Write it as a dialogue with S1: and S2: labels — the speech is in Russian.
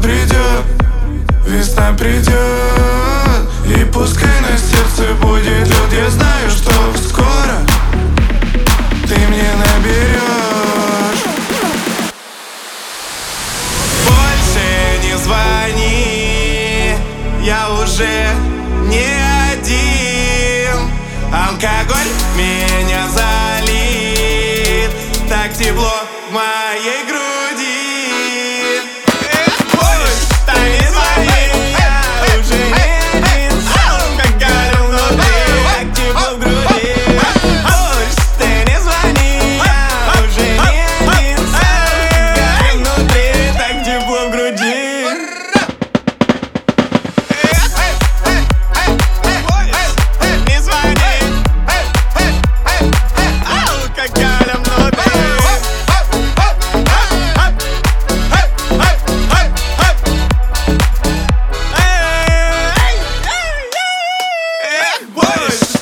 S1: придет, весна придет, и пускай на сердце будет лед. Я знаю, что скоро ты мне наберешь. Больше не звони, я уже не один. Алкоголь меня залит, так тепло в моей груди. Push.